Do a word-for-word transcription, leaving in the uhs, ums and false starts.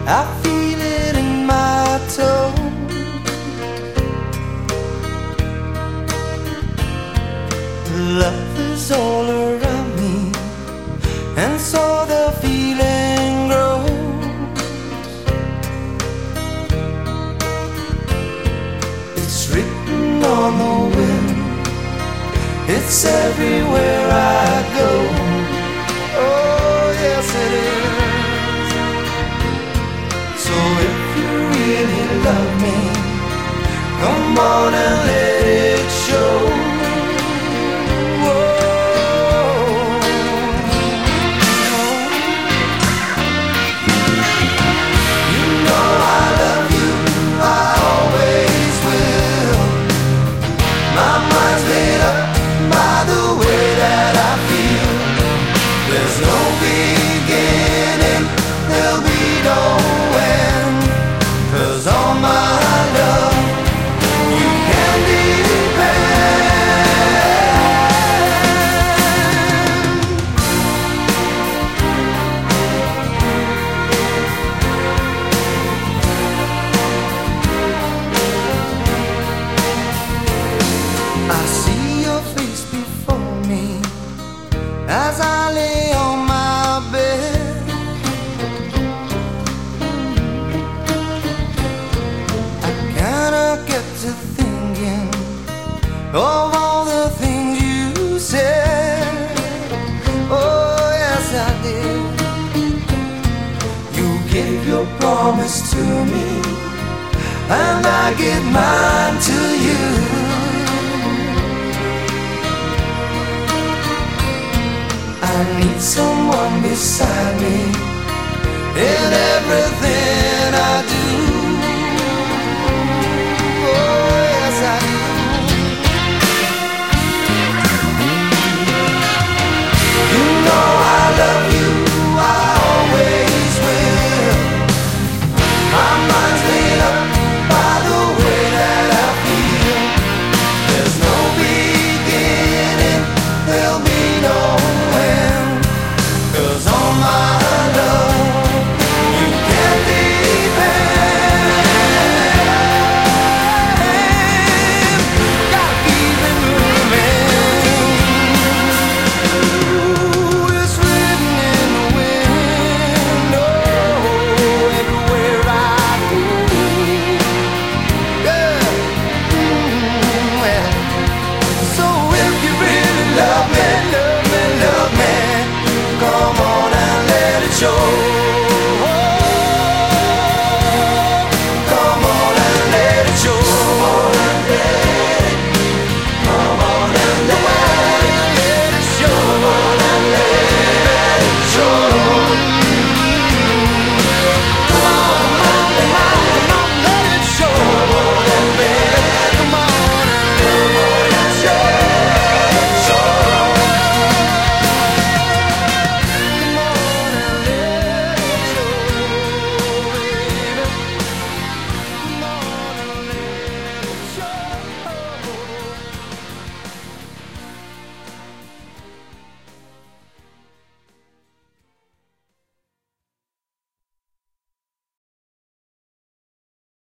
I feel it in my toe. Love is all around me, and so the feeling grows. It's written on the wind, it's everywhere I go. Oh yes it is. So if you really love me, come on and let it show. As I lay on my bed, I kinda get to thinking of all the things you said. Oh yes I did. You gave your promise to me, and I give mine to you. I need someone beside me